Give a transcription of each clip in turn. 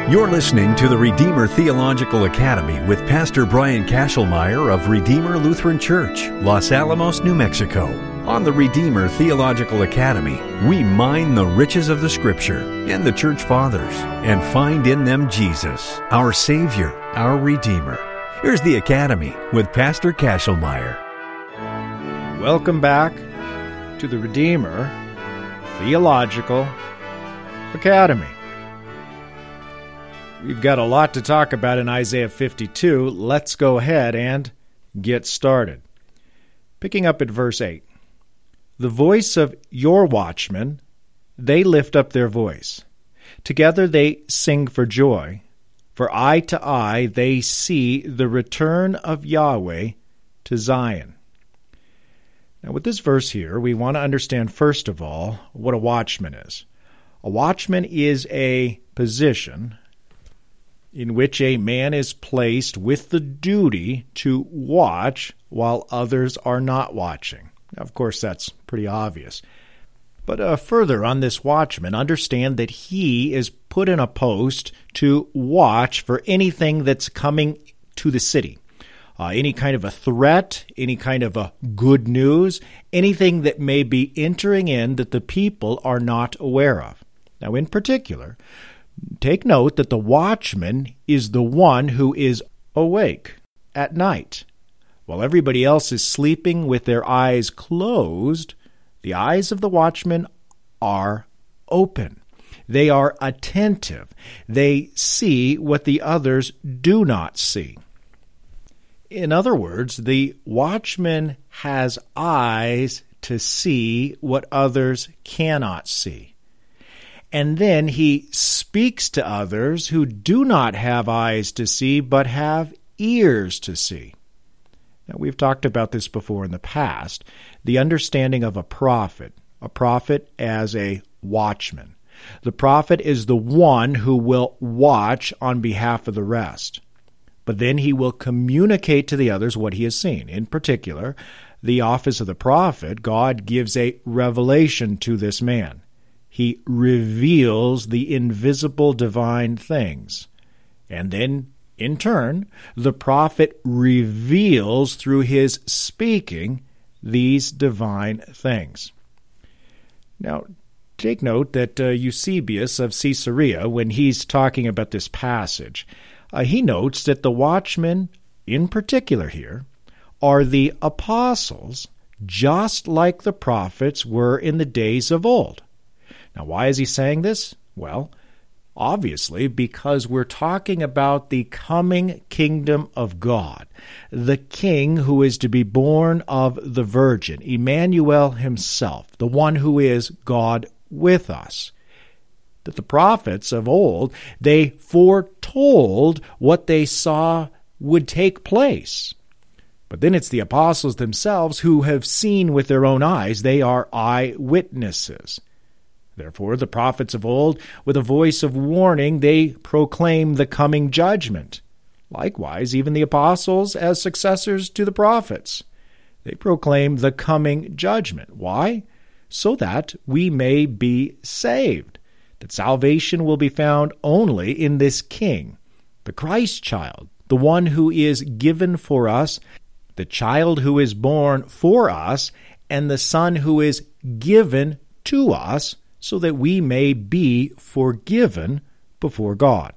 You're listening to the Redeemer Theological Academy with Pastor Brian Kashelmeyer of Redeemer Lutheran Church, Los Alamos, New Mexico. On the Redeemer Theological Academy, we mine the riches of the Scripture and the Church Fathers and find in them Jesus, our Savior, our Redeemer. Here's the Academy with Pastor Kashelmeyer. Welcome back to the Redeemer Theological Academy. We've got a lot to talk about in Isaiah 52. Let's go ahead and get started. Picking up at verse 8. The voice of your watchmen, they lift up their voice. Together they sing for joy. For eye to eye they see the return of Yahweh to Zion. Now with this verse here, we want to understand first of all what a watchman is. A watchman is a position in which a man is placed with the duty to watch while others are not watching. Now, of course, that's pretty obvious. But further on this watchman, understand that he is put in a post to watch for anything that's coming to the city. Any kind of a threat, any kind of a good news, anything that may be entering in that the people are not aware of. Now, in particular, take note that the watchman is the one who is awake at night. While everybody else is sleeping with their eyes closed, the eyes of the watchman are open. They are attentive. They see what the others do not see. In other words, the watchman has eyes to see what others cannot see. And then he speaks to others who do not have eyes to see, but have ears to see. Now, we've talked about this before in the past, the understanding of a prophet as a watchman. The prophet is the one who will watch on behalf of the rest. But then he will communicate to the others what he has seen. In particular, the office of the prophet, God gives a revelation to this man. He reveals the invisible divine things. And then, in turn, the prophet reveals through his speaking these divine things. Now, take note that Eusebius of Caesarea, when he's talking about this passage, he notes that the watchmen, in particular here, are the apostles, just like the prophets were in the days of old. Now, why is he saying this? Well, obviously, because we're talking about the coming kingdom of God, the king who is to be born of the Virgin, Emmanuel himself, the one who is God with us. That the prophets of old, they foretold what they saw would take place. But then it's the apostles themselves who have seen with their own eyes. They are eyewitnesses. Therefore, the prophets of old, with a voice of warning, they proclaim the coming judgment. Likewise, even the apostles, as successors to the prophets, they proclaim the coming judgment. Why? So that we may be saved. That salvation will be found only in this King, the Christ child, the one who is given for us, the child who is born for us, and the Son who is given to us, so that we may be forgiven before God.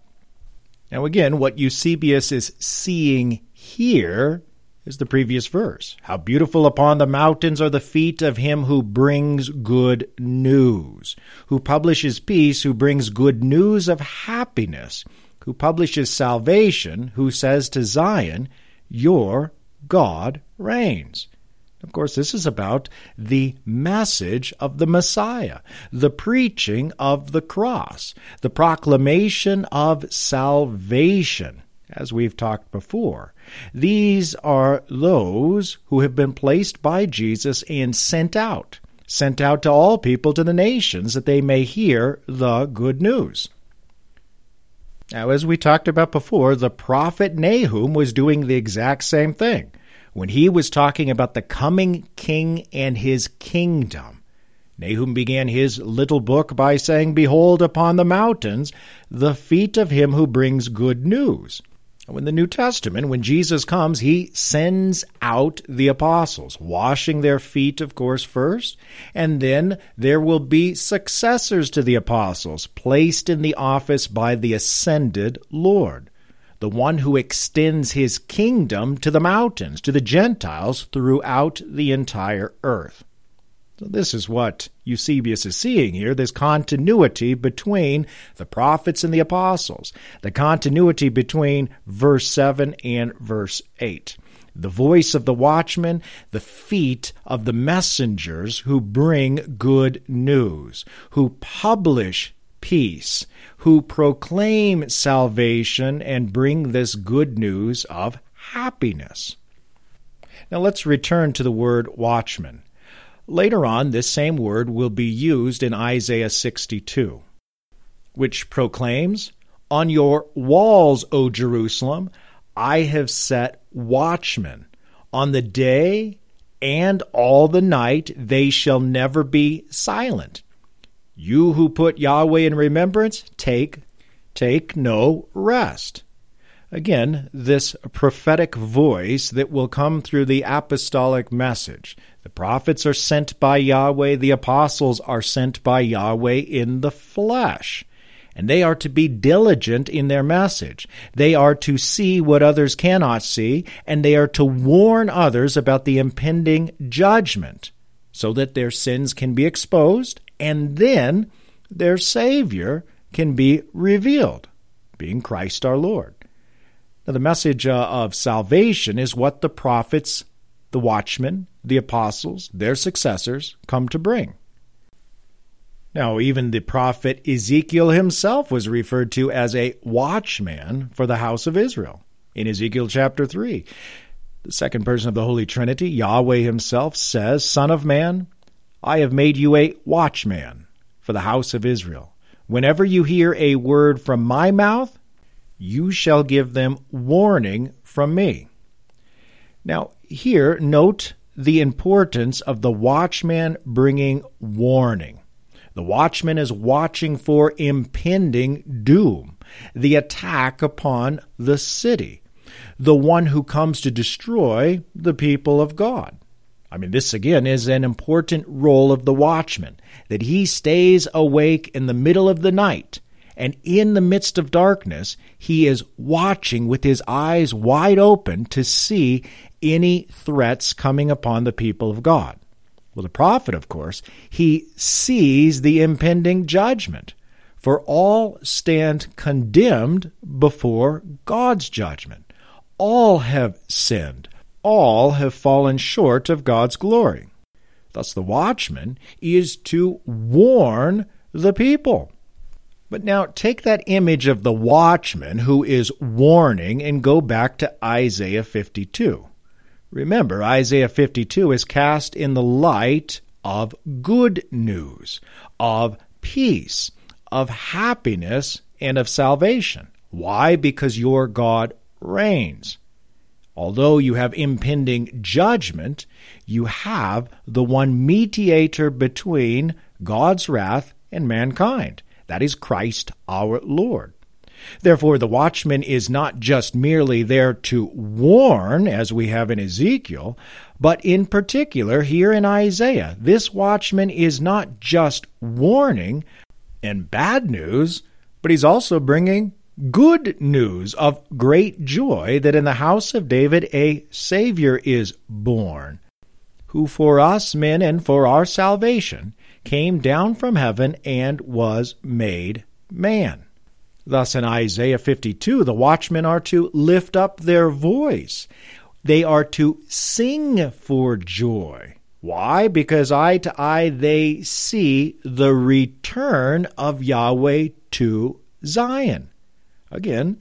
Now again, what Eusebius is seeing here is the previous verse. How beautiful upon the mountains are the feet of him who brings good news, who publishes peace, who brings good news of happiness, who publishes salvation, who says to Zion, your God reigns. Of course, this is about the message of the Messiah, the preaching of the cross, the proclamation of salvation, as we've talked before. These are those who have been placed by Jesus and sent out to all people, to the nations, that they may hear the good news. Now, as we talked about before, the prophet Nahum was doing the exact same thing. When he was talking about the coming king and his kingdom, Nahum began his little book by saying, "Behold upon the mountains the feet of him who brings good news." In the New Testament, when Jesus comes, he sends out the apostles, washing their feet, of course, first, and then there will be successors to the apostles, placed in the office by the ascended Lord, the one who extends his kingdom to the mountains, to the Gentiles throughout the entire earth. So this is what Eusebius is seeing here, this continuity between the prophets and the apostles, the continuity between verse 7 and verse 8. The voice of the watchman, the feet of the messengers who bring good news, who publish peace, who proclaim salvation and bring this good news of happiness. Now let's return to the word watchman. Later on, this same word will be used in Isaiah 62, which proclaims, "On your walls, O Jerusalem, I have set watchmen. On the day and all the night they shall never be silent. You who put Yahweh in remembrance, take no rest." Again, this prophetic voice that will come through the apostolic message. The prophets are sent by Yahweh, the apostles are sent by Yahweh in the flesh. And they are to be diligent in their message. They are to see what others cannot see, and they are to warn others about the impending judgment, so that their sins can be exposed, and then their Savior can be revealed, being Christ our Lord. Now, the message of salvation is what the prophets, the watchmen, the apostles, their successors, come to bring. Now, even the prophet Ezekiel himself was referred to as a watchman for the house of Israel. In Ezekiel chapter 3, the second person of the Holy Trinity, Yahweh himself, says, "Son of man, I have made you a watchman for the house of Israel. Whenever you hear a word from my mouth, you shall give them warning from me." Now, here, note the importance of the watchman bringing warning. The watchman is watching for impending doom, the attack upon the city, the one who comes to destroy the people of God. This again is an important role of the watchman, that he stays awake in the middle of the night, and in the midst of darkness, he is watching with his eyes wide open to see any threats coming upon the people of God. Well, the prophet, of course, he sees the impending judgment, for all stand condemned before God's judgment. All have sinned. All have fallen short of God's glory. Thus, the watchman is to warn the people. But now take that image of the watchman who is warning and go back to Isaiah 52. Remember, Isaiah 52 is cast in the light of good news, of peace, of happiness, and of salvation. Why? Because your God reigns. Although you have impending judgment, you have the one mediator between God's wrath and mankind. That is Christ our Lord. Therefore, the watchman is not just merely there to warn, as we have in Ezekiel, but in particular here in Isaiah, this watchman is not just warning and bad news, but he's also bringing good news of great joy that in the house of David a Savior is born, who for us men and for our salvation came down from heaven and was made man. Thus in Isaiah 52, the watchmen are to lift up their voice. They are to sing for joy. Why? Because eye to eye they see the return of Yahweh to Zion. Again,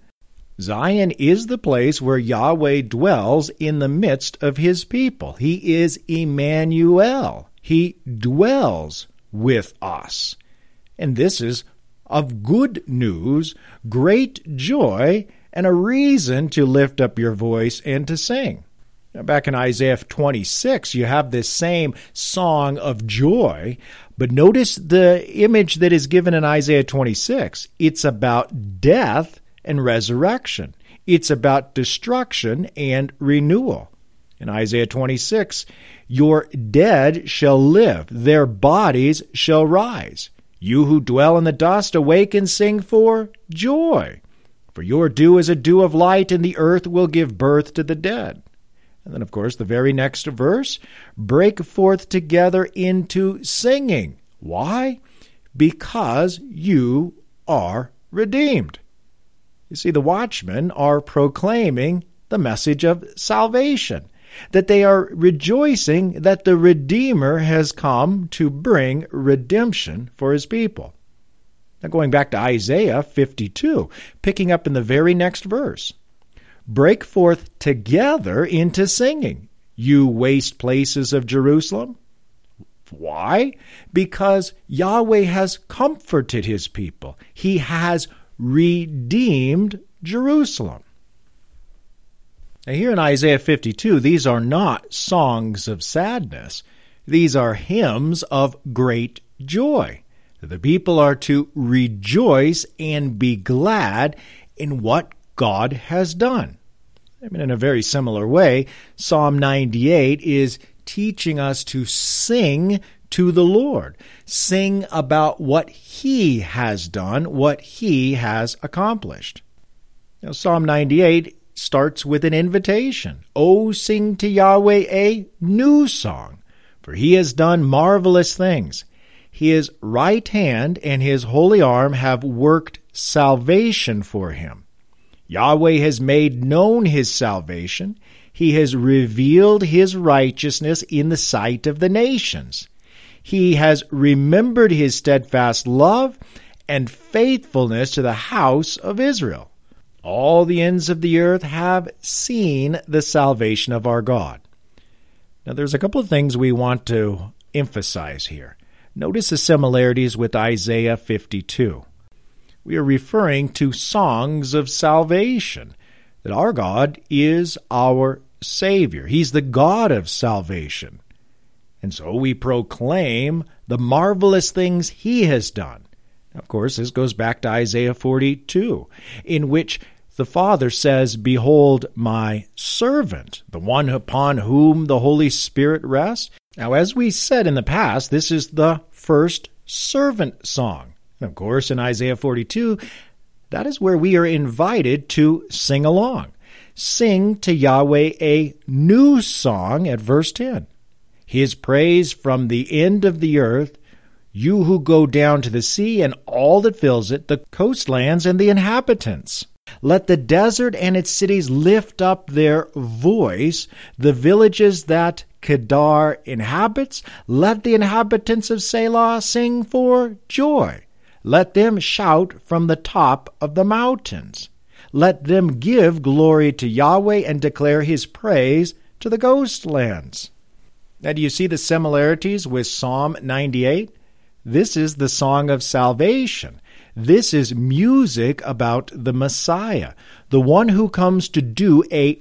Zion is the place where Yahweh dwells in the midst of his people. He is Emmanuel. He dwells with us. And this is of good news, great joy, and a reason to lift up your voice and to sing. Now, back in Isaiah 26, you have this same song of joy, but notice the image that is given in Isaiah 26. It's about death and resurrection. It's about destruction and renewal. In Isaiah 26, your dead shall live, their bodies shall rise. You who dwell in the dust, awake and sing for joy. For your dew is a dew of light, and the earth will give birth to the dead. And then, of course, the very next verse, break forth together into singing. Why? Because you are redeemed. You see, the watchmen are proclaiming the message of salvation, that they are rejoicing that the Redeemer has come to bring redemption for his people. Now, going back to Isaiah 52, picking up in the very next verse, break forth together into singing, you waste places of Jerusalem. Why? Because Yahweh has comforted his people. He has redeemed Jerusalem. Now, here in Isaiah 52, these are not songs of sadness. These are hymns of great joy. The people are to rejoice and be glad in what God has done. I mean, in a very similar way, Psalm 98 is teaching us to sing to the Lord. Sing about what He has done, what He has accomplished. Now, Psalm 98 starts with an invitation. Oh, sing to Yahweh a new song, for He has done marvelous things. His right hand and His holy arm have worked salvation for Him. Yahweh has made known His salvation. He has revealed His righteousness in the sight of the nations. He has remembered His steadfast love and faithfulness to the house of Israel. All the ends of the earth have seen the salvation of our God. Now, there's a couple of things we want to emphasize here. Notice the similarities with Isaiah 52. We are referring to songs of salvation, that our God is our Savior. He's the God of salvation. And so we proclaim the marvelous things He has done. Now, of course, this goes back to Isaiah 42, in which the Father says, Behold my servant, the one upon whom the Holy Spirit rests. Now, as we said in the past, this is the first servant song. And of course, in Isaiah 42, that is where we are invited to sing along. Sing to Yahweh a new song at verse 10. His praise from the end of the earth, you who go down to the sea and all that fills it, the coastlands and the inhabitants. Let the desert and its cities lift up their voice, the villages that Kedar inhabits. Let the inhabitants of Selah sing for joy. Let them shout from the top of the mountains. Let them give glory to Yahweh and declare His praise to the coastlands. Now, do you see the similarities with Psalm 98? This is the song of salvation. This is music about the Messiah, the one who comes to do a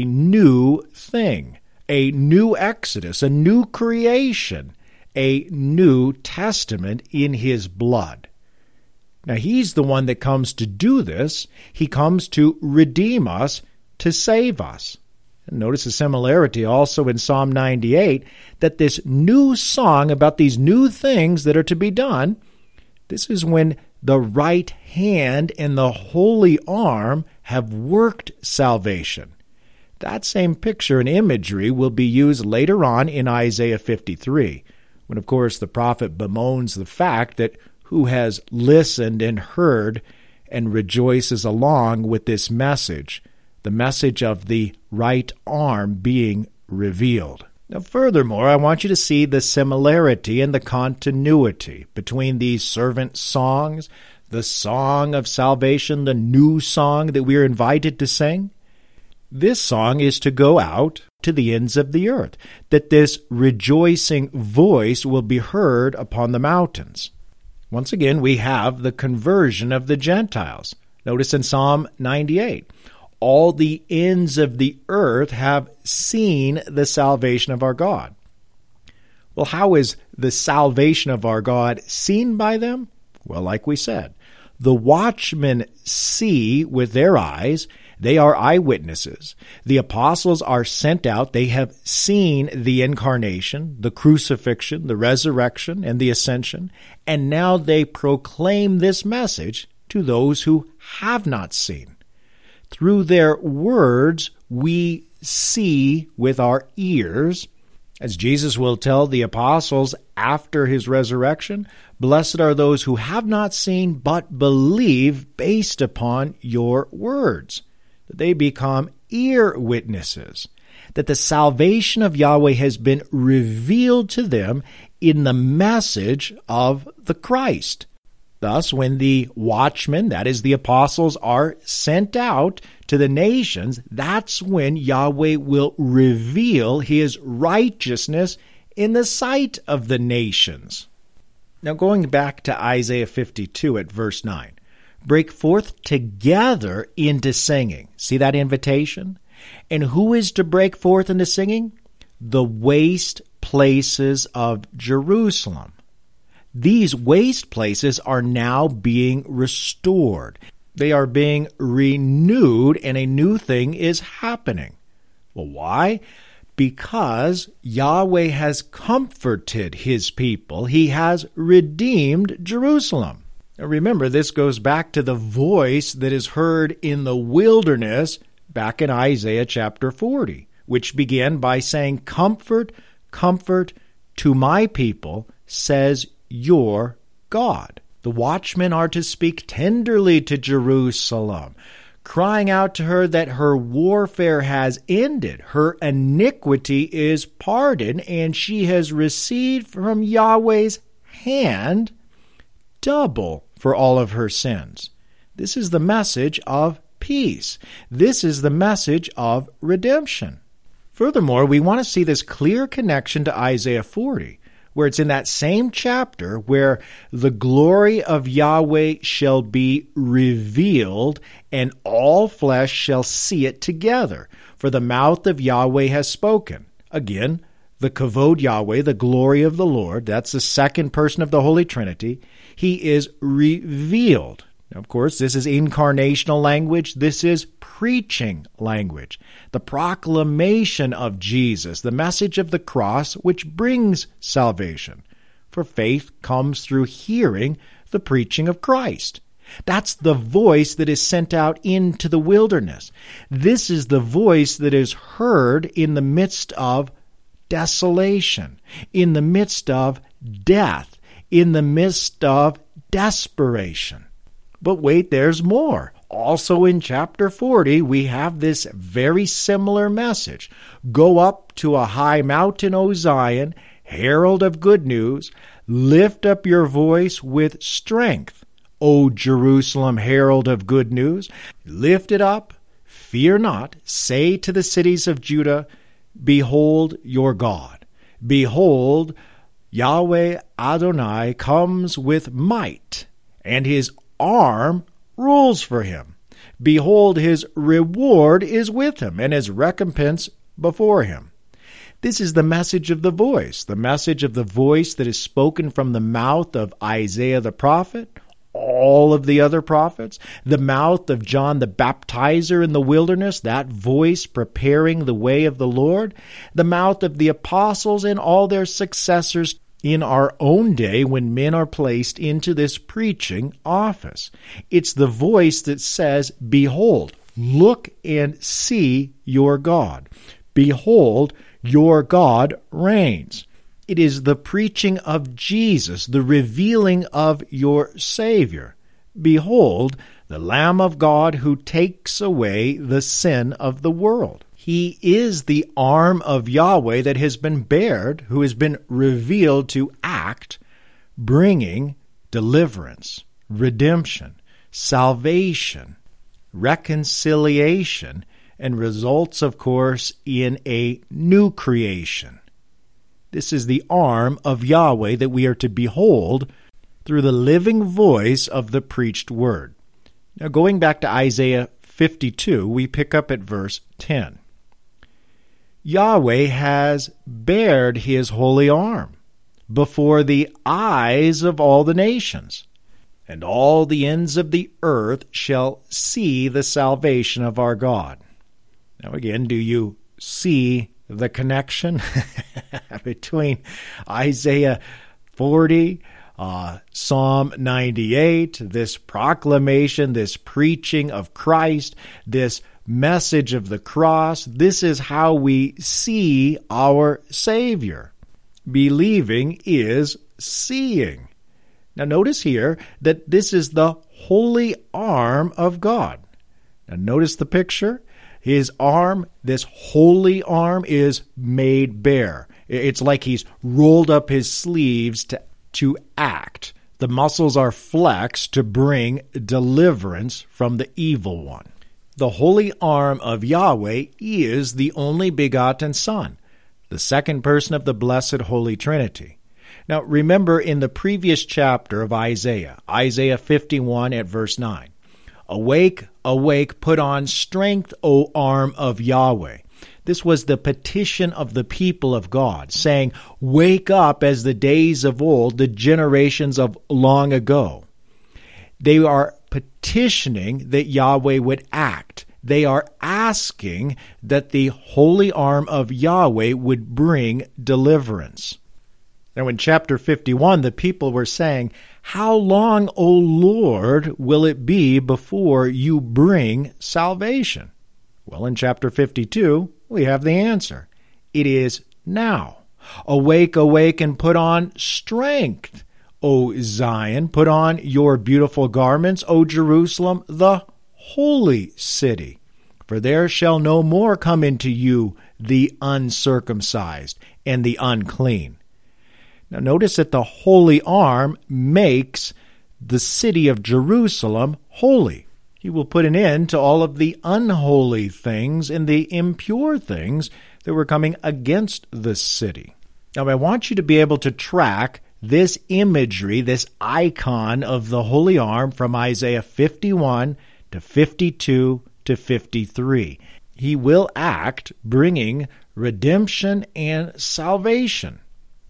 new thing, a new exodus, a new creation, a new testament in His blood. Now, He's the one that comes to do this. He comes to redeem us, to save us. And notice the similarity also in Psalm 98, that this new song about these new things that are to be done, this is when the right hand and the holy arm have worked salvation. That same picture and imagery will be used later on in Isaiah 53, when, of course, the prophet bemoans the fact that who has listened and heard and rejoices along with this message, the message of the right arm being revealed. Now, furthermore, I want you to see the similarity and the continuity between these servant songs, the song of salvation, the new song that we are invited to sing. This song is to go out to the ends of the earth, that this rejoicing voice will be heard upon the mountains. Once again, we have the conversion of the Gentiles. Notice in Psalm 98, all the ends of the earth have seen the salvation of our God. Well, how is the salvation of our God seen by them? Well, like we said, the watchmen see with their eyes. They are eyewitnesses. The apostles are sent out. They have seen the incarnation, the crucifixion, the resurrection, and the ascension, and now they proclaim this message to those who have not seen. Through their words, we see with our ears, as Jesus will tell the apostles after his resurrection, "Blessed are those who have not seen but believe based upon your words." That they become ear witnesses, that the salvation of Yahweh has been revealed to them in the message of the Christ. Thus, when the watchmen, that is the apostles, are sent out to the nations, that's when Yahweh will reveal his righteousness in the sight of the nations. Now, going back to Isaiah 52 at verse 9, break forth together into singing. See that invitation? And who is to break forth into singing? The waste places of Jerusalem. These waste places are now being restored. They are being renewed, and a new thing is happening. Well, why? Because Yahweh has comforted his people. He has redeemed Jerusalem. Now remember, this goes back to the voice that is heard in the wilderness back in Isaiah chapter 40, which began by saying, "Comfort, comfort to my people, says your God." The watchmen are to speak tenderly to Jerusalem, crying out to her that her warfare has ended, her iniquity is pardoned, and she has received from Yahweh's hand double for all of her sins. This is the message of peace. This is the message of redemption. Furthermore, we want to see this clear connection to Isaiah 40, where it's in that same chapter where the glory of Yahweh shall be revealed, and all flesh shall see it together, for the mouth of Yahweh has spoken. Again, the kavod Yahweh, the glory of the Lord, that's the second person of the Holy Trinity. He is revealed. Now, of course, this is incarnational language. This is preaching language. The proclamation of Jesus, the message of the cross, which brings salvation. For faith comes through hearing the preaching of Christ. That's the voice that is sent out into the wilderness. This is the voice that is heard in the midst of desolation, in the midst of death, in the midst of desperation. But wait, there's more. Also in chapter 40, we have this very similar message. "Go up to a high mountain, O Zion, herald of good news. Lift up your voice with strength, O Jerusalem, herald of good news. Lift it up, fear not. Say to the cities of Judah, behold your God. Behold, Yahweh Adonai comes with might, and his arm rules for him. Behold, his reward is with him, and his recompense before him." This is the message of the voice that is spoken from the mouth of Isaiah the prophet, all of the other prophets, the mouth of John the Baptizer in the wilderness, that voice preparing the way of the Lord, the mouth of the apostles and all their successors in our own day when men are placed into this preaching office. It's the voice that says, "Behold, look and see your God. Behold, your God reigns." It is the preaching of Jesus, the revealing of your Savior. "Behold, the Lamb of God who takes away the sin of the world." He is the arm of Yahweh that has been bared, who has been revealed to act, bringing deliverance, redemption, salvation, reconciliation, and results, of course, in a new creation. This is the arm of Yahweh that we are to behold through the living voice of the preached word. Now, going back to Isaiah 52, we pick up at verse 10. Yahweh has bared his holy arm before the eyes of all the nations, and all the ends of the earth shall see the salvation of our God. Now again, do you see the connection between Isaiah 40, Psalm 98, this proclamation, this preaching of Christ, this message of the cross? This is how we see our Savior. Believing is seeing. Now notice here that this is the holy arm of God. Now notice the picture. His arm, this holy arm, is made bare. It's like he's rolled up his sleeves to act. The muscles are flexed to bring deliverance from the evil one. The holy arm of Yahweh is the only begotten Son, the second person of the blessed Holy Trinity. Now remember in the previous chapter of Isaiah 51 at verse 9, Awake, awake, put on strength, O arm of Yahweh. This was the petition of the people of God, saying, Wake up as the days of old, the generations of long ago. They are petitioning that Yahweh would act. They are asking that the holy arm of Yahweh would bring deliverance. Now in chapter 51, the people were saying, How long, O Lord, will it be before you bring salvation? Well, in chapter 52, we have the answer. It is now. Awake, awake, and put on strength, O Zion. Put on your beautiful garments, O Jerusalem, the holy city. For there shall no more come into you the uncircumcised and the unclean. Now notice that the holy arm makes the city of Jerusalem holy. He will put an end to all of the unholy things and the impure things that were coming against the city. Now I want you to be able to track this imagery, this icon of the holy arm from Isaiah 51 to 52 to 53. He will act, bringing redemption and salvation.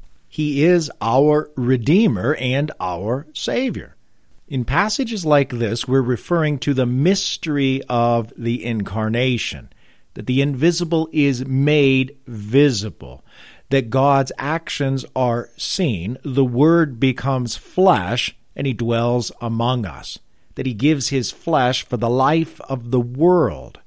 He is our Redeemer and our Savior. In passages like this, we're referring to the mystery of the incarnation, that the invisible is made visible, that God's actions are seen, the Word becomes flesh, and He dwells among us, that He gives His flesh for the life of the world.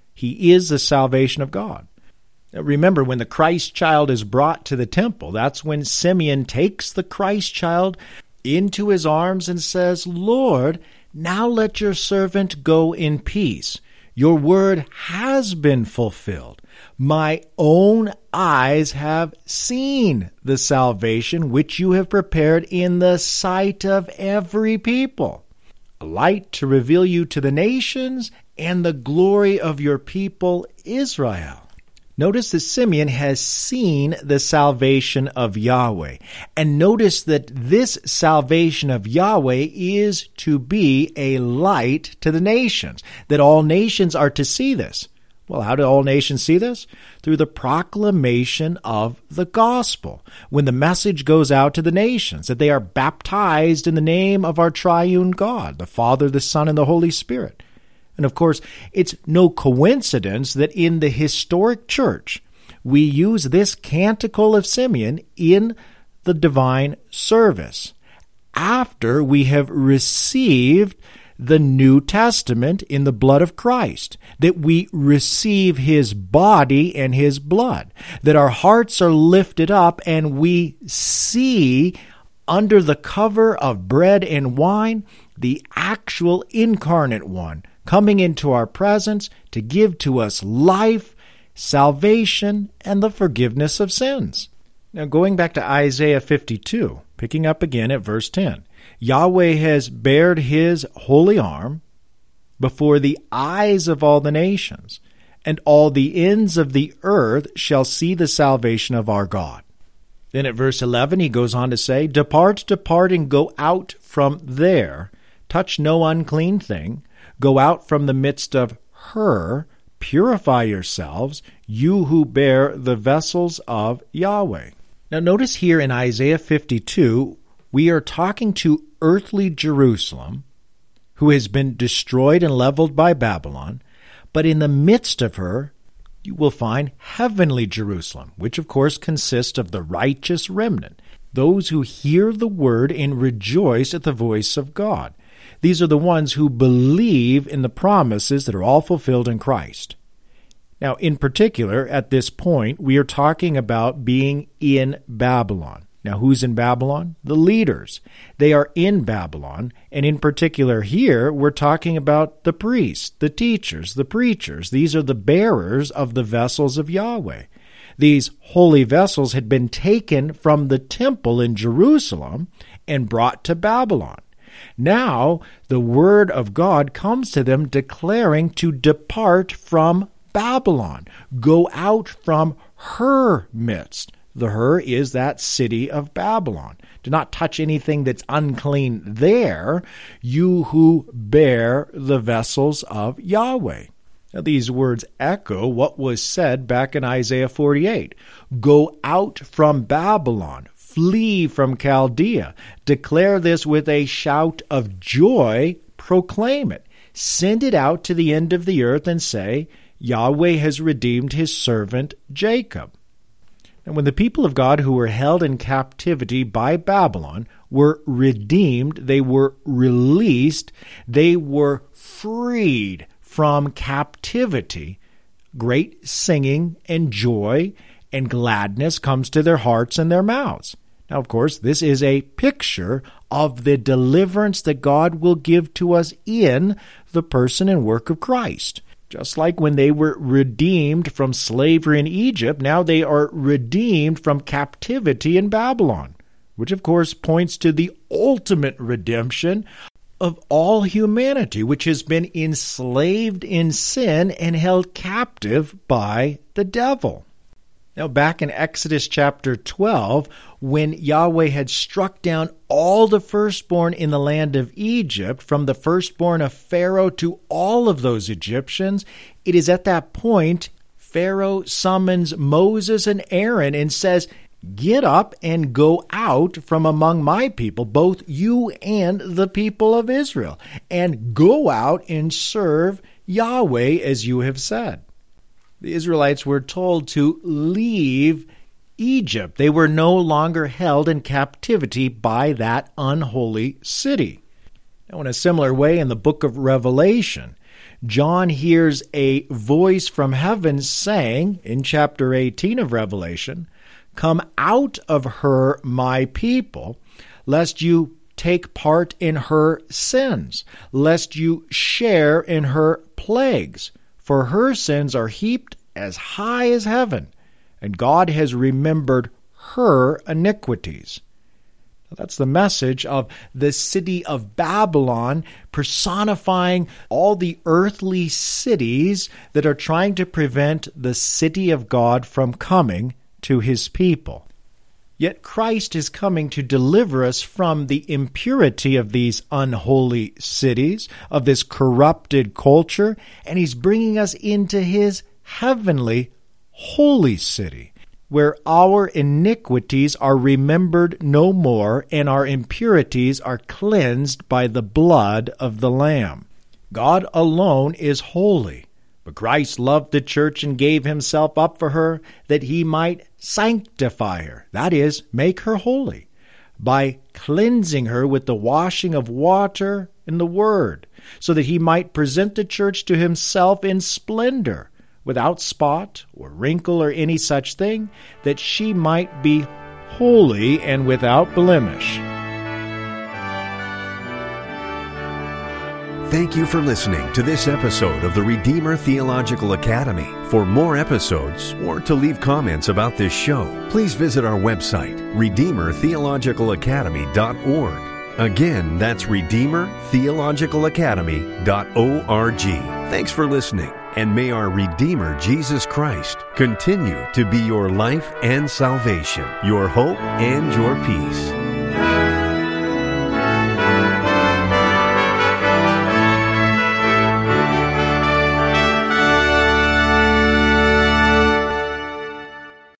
He is the salvation of God. Remember, when the Christ child is brought to the temple, that's when Simeon takes the Christ child into his arms and says, Lord, now let your servant go in peace. Your word has been fulfilled. My own eyes have seen the salvation which you have prepared in the sight of every people, a light to reveal you to the nations and the glory of your people Israel. Notice that Simeon has seen the salvation of Yahweh. And notice that this salvation of Yahweh is to be a light to the nations, that all nations are to see this. Well, how do all nations see this? Through the proclamation of the gospel. When the message goes out to the nations, that they are baptized in the name of our triune God, the Father, the Son, and the Holy Spirit. And of course, it's no coincidence that in the historic church, we use this canticle of Simeon in the divine service after we have received the New Testament in the blood of Christ, that we receive His body and His blood, that our hearts are lifted up and we see under the cover of bread and wine the actual incarnate one coming into our presence to give to us life, salvation, and the forgiveness of sins. Now going back to Isaiah 52, picking up again at verse 10, Yahweh has bared His holy arm before the eyes of all the nations, and all the ends of the earth shall see the salvation of our God. Then at verse 11 he goes on to say, Depart, depart, and go out from there. Touch no unclean thing. Go out from the midst of her, purify yourselves, you who bear the vessels of Yahweh. Now notice here in Isaiah 52, we are talking to earthly Jerusalem, who has been destroyed and leveled by Babylon, but in the midst of her, you will find heavenly Jerusalem, which of course consists of the righteous remnant, those who hear the word and rejoice at the voice of God. These are the ones who believe in the promises that are all fulfilled in Christ. Now, in particular, at this point, we are talking about being in Babylon. Now, who's in Babylon? The leaders. They are in Babylon, and in particular here, we're talking about the priests, the teachers, the preachers. These are the bearers of the vessels of Yahweh. These holy vessels had been taken from the temple in Jerusalem and brought to Babylon. Now, the word of God comes to them declaring to depart from Babylon, go out from her midst. The her is that city of Babylon. Do not touch anything that's unclean there, you who bear the vessels of Yahweh. Now, these words echo what was said back in Isaiah 48. Go out from Babylon, flee from Chaldea, declare this with a shout of joy, proclaim it, send it out to the end of the earth and say, Yahweh has redeemed his servant Jacob. And when the people of God who were held in captivity by Babylon were redeemed, they were released, they were freed from captivity, great singing and joy and gladness comes to their hearts and their mouths. Now, of course, this is a picture of the deliverance that God will give to us in the person and work of Christ. Just like when they were redeemed from slavery in Egypt, now they are redeemed from captivity in Babylon, which of course points to the ultimate redemption of all humanity, which has been enslaved in sin and held captive by the devil. Now, back in Exodus chapter 12, when Yahweh had struck down all the firstborn in the land of Egypt, from the firstborn of Pharaoh to all of those Egyptians, it is at that point Pharaoh summons Moses and Aaron and says, get up and go out from among my people, both you and the people of Israel, and go out and serve Yahweh as you have said. The Israelites were told to leave Egypt. They were no longer held in captivity by that unholy city. Now, in a similar way, in the book of Revelation, John hears a voice from heaven saying, in chapter 18 of Revelation, come out of her, my people, lest you take part in her sins, lest you share in her plagues. For her sins are heaped as high as heaven, and God has remembered her iniquities. Now, that's the message of the city of Babylon, personifying all the earthly cities that are trying to prevent the city of God from coming to his people. Yet Christ is coming to deliver us from the impurity of these unholy cities, of this corrupted culture, and he's bringing us into his heavenly, holy city, where our iniquities are remembered no more and our impurities are cleansed by the blood of the Lamb. God alone is holy, but Christ loved the church and gave himself up for her that he might sanctify her, that is, make her holy, by cleansing her with the washing of water and the word, so that he might present the church to himself in splendor, without spot or wrinkle or any such thing, that she might be holy and without blemish. Thank you for listening to this episode of the Redeemer Theological Academy. For more episodes or to leave comments about this show, please visit our website, RedeemerTheologicalAcademy.org. Again, that's RedeemerTheologicalAcademy.org. Thanks for listening, and may our Redeemer Jesus Christ continue to be your life and salvation, your hope and your peace.